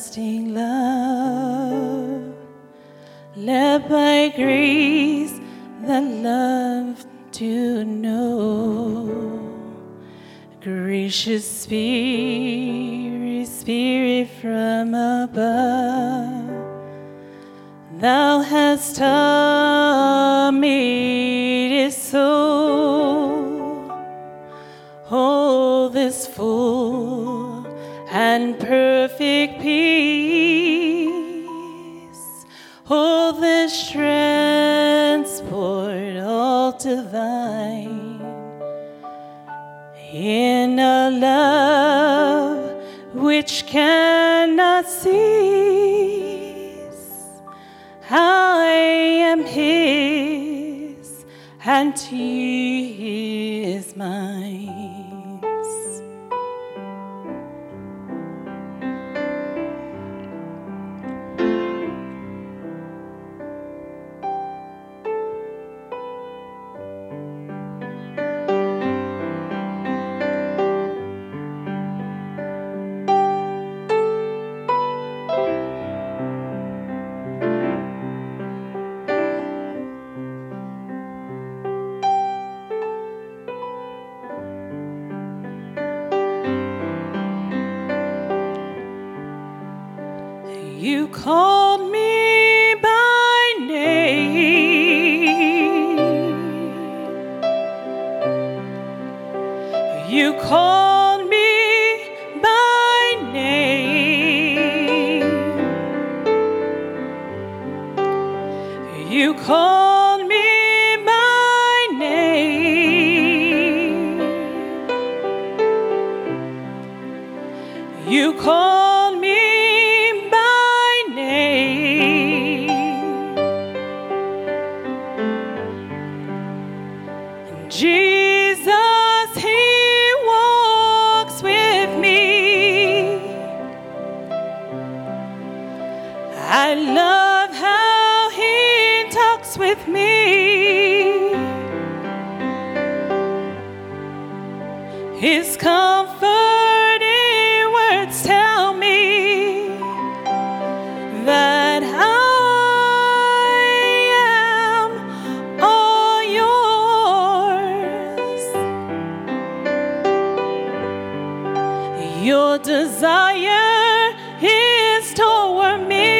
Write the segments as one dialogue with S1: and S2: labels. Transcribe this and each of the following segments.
S1: everlasting love, led by grace that love to know. Gracious Spirit, Spirit from above, Thou hast taught me it so. Oh, this full and perfect peace, oh, this transport all divine, in a love which cannot cease. I am His and He is mine. You called me by name. You called me by name. You called me by name. You called me by name. And Jesus, He walks with me. I love how He talks with me. His comforting words tell me that I am all yours. Your desire is toward me.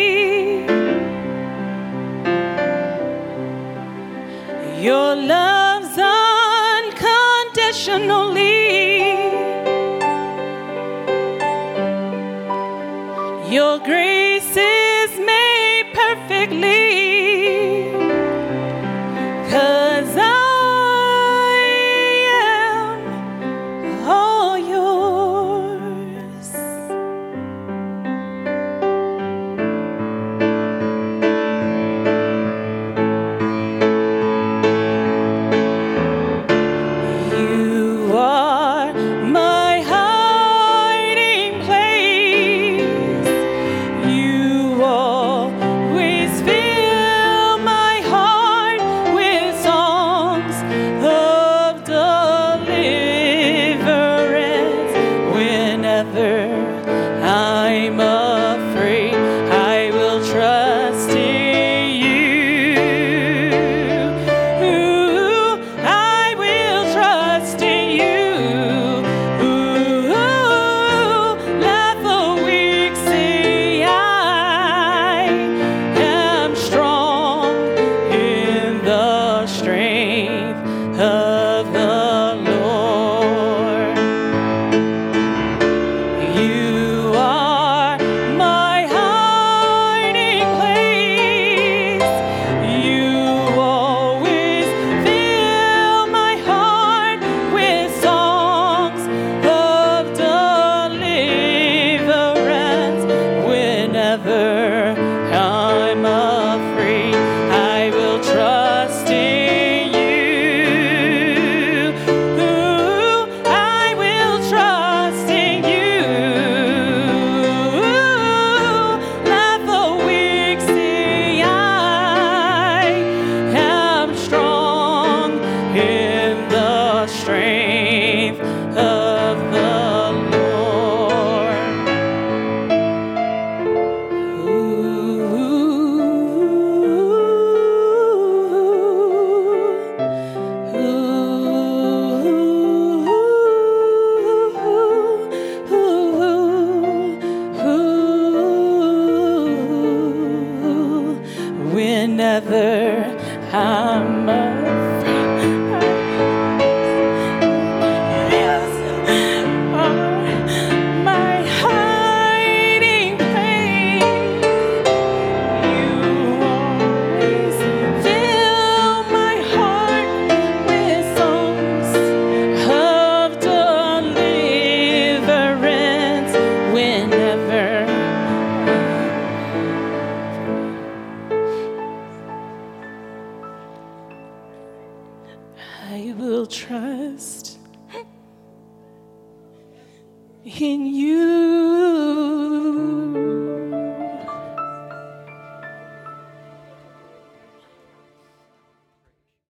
S1: Your love's unconditionally. Your grace is made perfectly, 'cause I am all yours. You are my hiding place. You always fill my heart with songs of deliverance. Whenever I'm afraid, I will trust in you. Ooh, I will trust in you. Ooh, let the weak say I am strong in the strength of the Lord. You are trust in you.